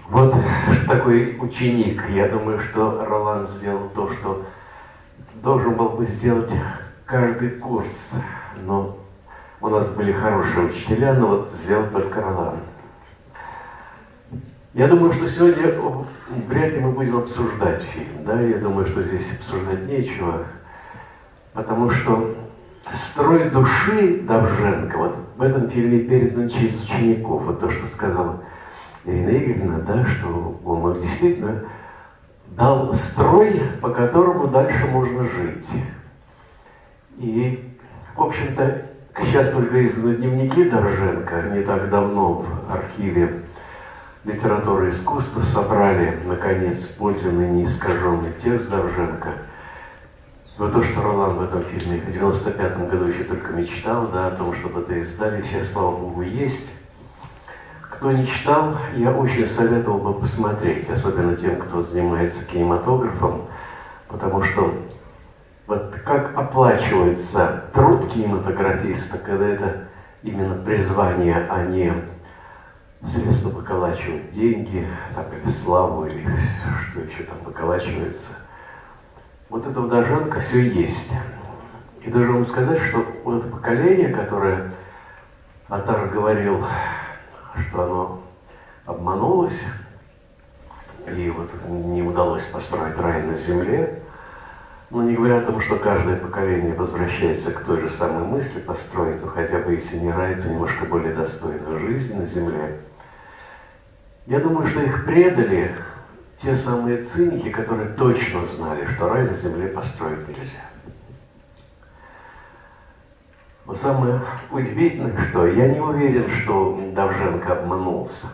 Вот такой ученик. Я думаю, что Ролан сделал то, что должен был бы сделать каждый курс. Но у нас были хорошие учителя, но вот сделал только Ролан. Я думаю, что сегодня вряд ли мы будем обсуждать фильм. Да? Я думаю, что здесь обсуждать нечего. Потому что строй души Довженко вот в этом фильме передан через учеников. Вот то, что сказала Ирина Игоревна, да, что он действительно дал строй, по которому дальше можно жить. И, в общем-то, сейчас только изданы дневники Довженко, не так давно в архиве литературы и искусства собрали, наконец, подлинный неискаженный текст Довженко. Вот то, что Ролан в этом фильме в 95-м году еще только мечтал, да, о том, чтобы это издали, сейчас, слава Богу, есть. Кто не читал, я очень советовал бы посмотреть, особенно тем, кто занимается кинематографом, потому что вот как оплачивается труд кинематографиста, когда это именно призвание, а не средства выколачивать деньги, там, или славу, или что еще там выколачивается. Вот это в Довженко все есть. И должен вам сказать, что вот это поколение, которое Атар говорил, что оно обманулось, и вот не удалось построить рай на земле, но не говоря о том, что каждое поколение возвращается к той же самой мысли построить, ну хотя бы если не рай, то немножко более достойную жизнь на земле. Я думаю, что их предали те самые циники, которые точно знали, что рай на земле построить нельзя. Но самое удивительное, что я не уверен, что Довженко обманулся.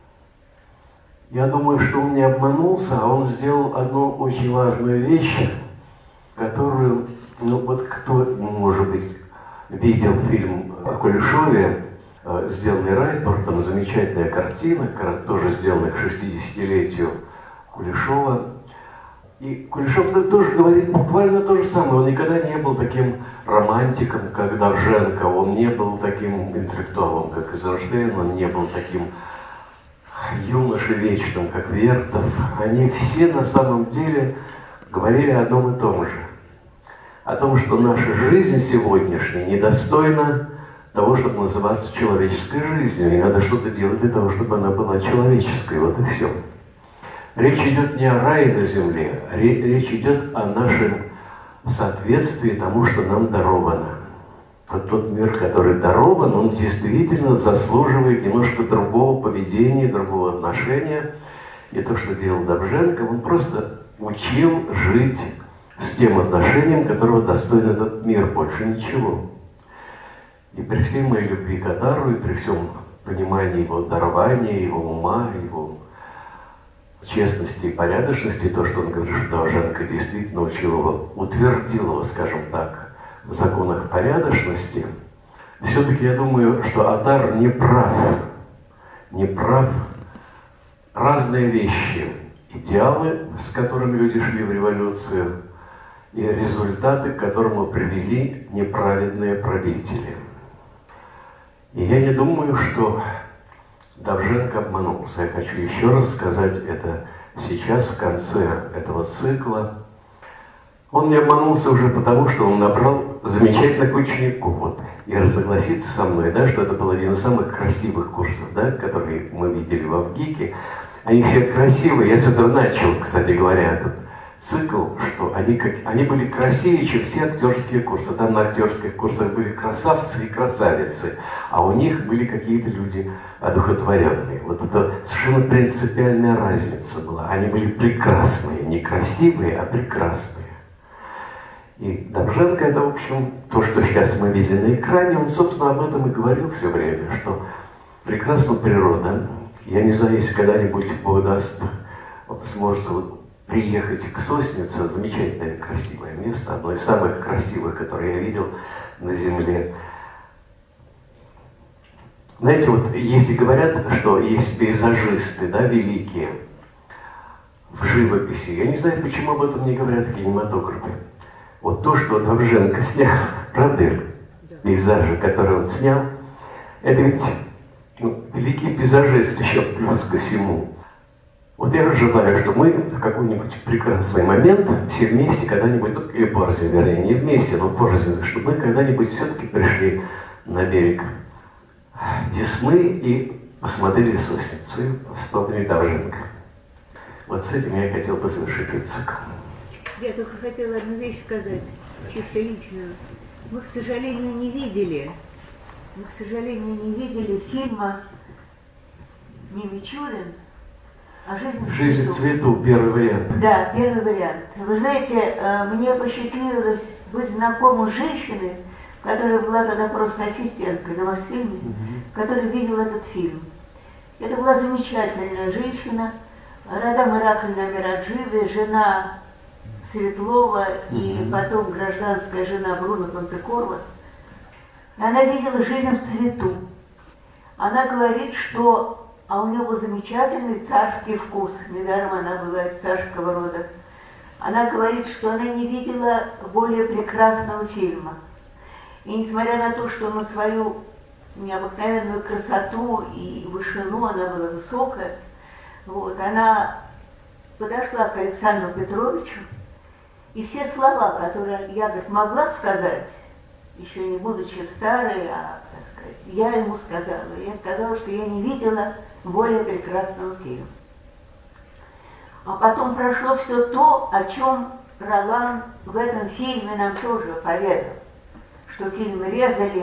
Я думаю, что он не обманулся, а он сделал одну очень важную вещь, которую, ну вот кто, может быть, видел фильм о Кулешове, сделанный Райтбуртом, замечательная картина, тоже сделанная к 60-летию Кулешова. И Кулешов тоже говорит буквально то же самое. Он никогда не был таким романтиком, как Довженко, он не был таким интеллектуалом, как Эйзенштейн, он не был таким юношей вечным, как Вертов. Они все на самом деле говорили о одном и том же. О том, что наша жизнь сегодняшняя недостойна того, чтобы называться человеческой жизнью. И надо что-то делать для того, чтобы она была человеческой. Вот и все. Речь идет не о рае на земле, речь идет о нашем соответствии тому, что нам даровано. Вот тот мир, который дарован, он действительно заслуживает немножко другого поведения, другого отношения. И то, что делал Довженко, он просто учил жить с тем отношением, которого достоин этот мир, больше ничего. И при всей моей любви к Атару, и при всем понимании его дарования, его ума, его честности и порядочности, то, что он говорит, что Довженко действительно учил его, утвердил его, скажем так, в законах порядочности, все-таки я думаю, что Атар не прав. Не прав. Разные вещи, идеалы, с которыми люди шли в революцию, и результаты, к которым привели неправедные правители. И я не думаю, что Довженко обманулся. Я хочу еще раз сказать это сейчас, в конце этого цикла. Он не обманулся уже потому, что он набрал замечательных учеников. Вот. И согласится со мной, да, что это был один из самых красивых курсов, да, которые мы видели в ВГИКе. Они все красивые. Я с этого начал, кстати говоря, этот цикл, что они были красивее, чем все актерские курсы. Там на актерских курсах были красавцы и красавицы, а у них были какие-то люди одухотворенные. Вот это совершенно принципиальная разница была. Они были прекрасные, не красивые, а прекрасные. И Довженко это, в общем, то, что сейчас мы видели на экране, он, собственно, об этом и говорил все время, что прекрасна природа. Я не знаю, если когда-нибудь Бог даст, он сможет приехать к Соснице, замечательное красивое место, одно из самых красивых, которые я видел на земле. Знаете, вот если говорят, что есть пейзажисты, да, великие в живописи, я не знаю, почему об этом не говорят кинематографы. Вот то, что Довженко снял, правда, пейзажи, которые он снял, это ведь великий пейзажист еще плюс ко всему. Вот я желаю, что мы в какой-нибудь прекрасный момент все вместе когда-нибудь, ну, и позже, вернее, не вместе, но позже, чтобы мы когда-нибудь все-таки пришли на берег Десны и посмотрели Сосницу и вспомнили Довженко. Вот с этим я хотел бы завершить этот цикл. Я только хотела одну вещь сказать, чисто личную. Мы, к сожалению, не видели фильма не Мичурин, а «Жизнь в цвету», первый вариант. Да, первый вариант. Вы знаете, мне посчастливилось быть знакомой с женщиной, которая была тогда просто ассистенткой на Мосфильме, которая видела этот фильм. Это была замечательная женщина, Радам Иракльевна Мираджиеве, жена Светлова и потом гражданская жена Бруно Пантекорова. Она видела «Жизнь в цвету». Она говорит, что... А у нее был замечательный царский вкус, недаром она была из царского рода. Она говорит, что она не видела более прекрасного фильма. И несмотря на то, что на свою необыкновенную красоту и вышину, она была высокая, вот, она подошла к Александру Петровичу, и все слова, которые я, говорит, могла сказать, еще не будучи старой, а, так сказать, я ему сказала. Я сказала, что я не видела более прекрасного фильма. А потом прошло все то, о чем Ролан в этом фильме нам тоже поведал. Что фильм резали.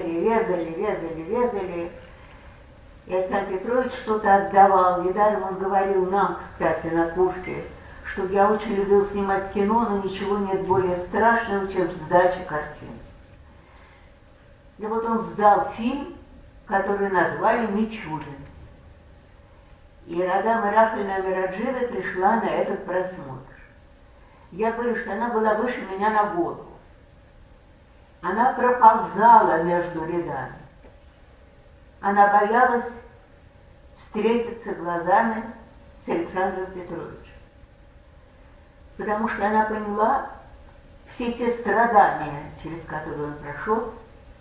И Александр Петрович что-то отдавал. Недаром он говорил нам, кстати, на курсе, что я очень любил снимать кино, но ничего нет более страшного, чем сдача картин. И вот он сдал фильм, который назвали «Мичурин». И Радам Иракльевна Мираджиеве пришла на этот просмотр. Я говорю, что она была выше меня на голову. Она проползала между рядами. Она боялась встретиться глазами с Александром Петровичем. Потому что она поняла все те страдания, через которые он прошел.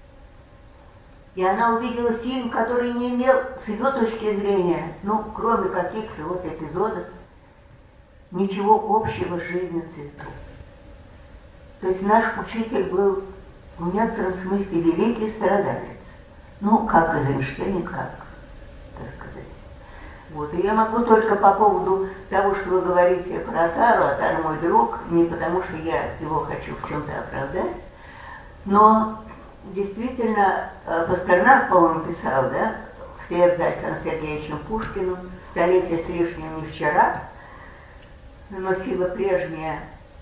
И она увидела фильм, который не имел, с ее точки зрения, ну, кроме каких-то вот эпизодов, ничего общего с жизнью цветов. То есть наш учитель был в некотором смысле великий страдалец. Ну, как Эйзенштейн, как, так сказать. Вот. И я могу только по поводу того, что вы говорите про Отару, Отар мой друг, не потому что я его хочу в чем-то оправдать, но действительно, Пастернак, по-моему, писал, да, вслед за Александром Сергеевичем Пушкиным, столетие с лишним не вчера, носила прежнее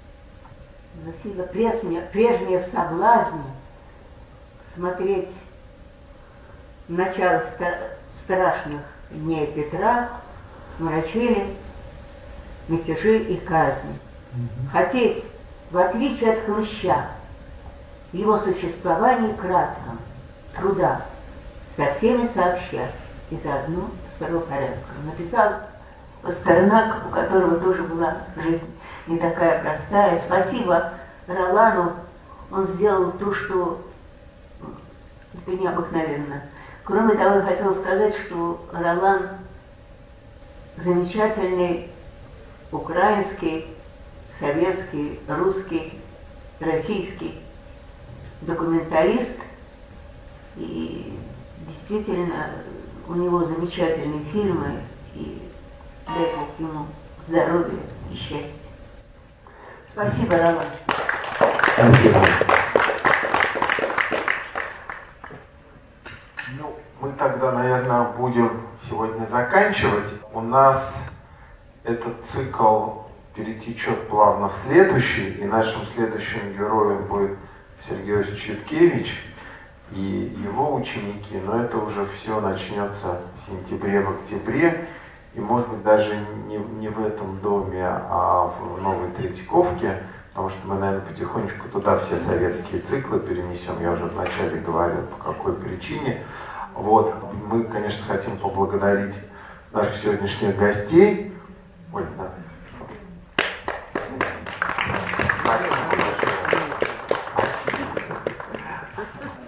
в соблазне смотреть начало страшных дней Петра, мрачили мятежи и казни. Хотеть, в отличие от Хруща, в его существовании кратком, труда, со всеми сообща и заодно с правопорядком. Написал Пастернак, у которого тоже была жизнь не такая простая. Спасибо Ролану, он сделал то, что это необыкновенно. Кроме того, я хотела сказать, что Ролан замечательный украинский, советский, русский, российский документалист, и действительно у него замечательные фильмы, и дай Бог ему здоровья и счастья. Спасибо, Ролан. Спасибо. Ну, мы тогда, наверное, будем сегодня заканчивать. У нас этот цикл перетечет плавно в следующий, и нашим следующим героем будет Сергей Иосифович Юткевич и его ученики, но это уже все начнется в сентябре, в октябре, и может быть даже не в этом доме, а в Новой Третьяковке, потому что мы, наверное, потихонечку туда все советские циклы перенесем, я уже вначале говорил, по какой причине. Вот, мы, конечно, хотим поблагодарить наших сегодняшних гостей. Ой, да.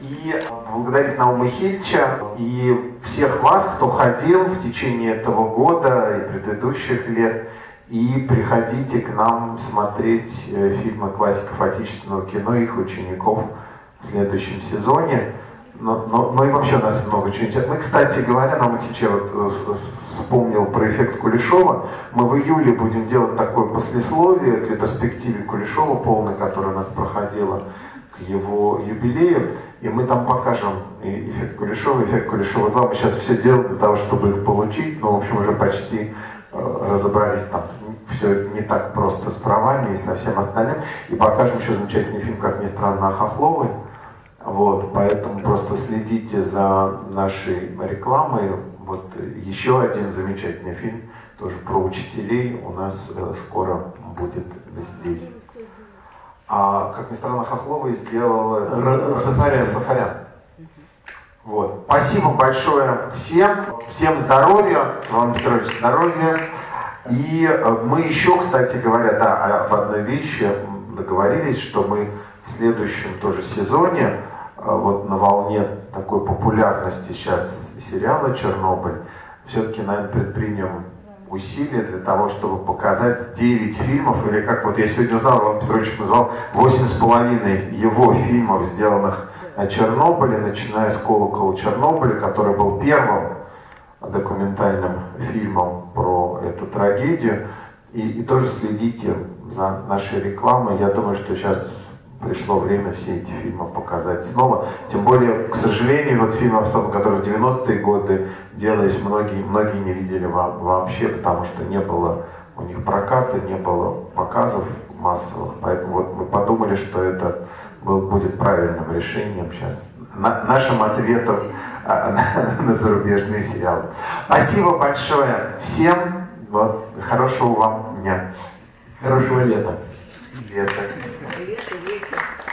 и поблагодарить Наума Хильча и всех вас, кто ходил в течение этого года и предыдущих лет. И приходите к нам смотреть фильмы классиков отечественного кино, их учеников в следующем сезоне. Но и вообще у нас много чего интересного. Мы, кстати говоря, Наума Хильча вспомнил про эффект Кулешова. Мы в июле будем делать такое послесловие к ретроспективе Кулешова полной, которая у нас проходила к его юбилею. И мы там покажем эффект Кулешова 2. Мы сейчас все делаем для того, чтобы их получить. Но, в общем, уже почти разобрались там. Все не так просто с правами и со всем остальным. И покажем еще замечательный фильм, как ни странно, о Хохловой. Вот, поэтому просто следите за нашей рекламой. Вот еще один замечательный фильм, тоже про учителей, у нас скоро будет здесь. А, как ни странно, Хохлова сделала Сафарян. Вот. Спасибо большое всем здоровья, Иван Петрович, здоровья. И мы еще, кстати говоря, да, об одной вещи договорились, что мы в следующем тоже сезоне, вот на волне такой популярности сейчас сериала «Чернобыль», все-таки, наверное, предпримем усилия для того, чтобы показать 9 фильмов, или как вот я сегодня узнал, Иван Петрович назвал 8,5 его фильмов, сделанных о Чернобыле, начиная с «Колокола Чернобыля», который был первым документальным фильмом про эту трагедию. И тоже следите за нашей рекламой. Я думаю, что сейчас пришло время все эти фильмы показать снова. Тем более, к сожалению, вот фильмы, особенно которые в 90-е годы делались, многие не видели вообще, потому что не было у них проката, не было показов массовых. Поэтому вот мы подумали, что это будет правильным решением сейчас. Нашим ответом на зарубежные сериалы. Спасибо большое всем. Вот, хорошего вам дня. Хорошего лета. Лета. Лето, вечер.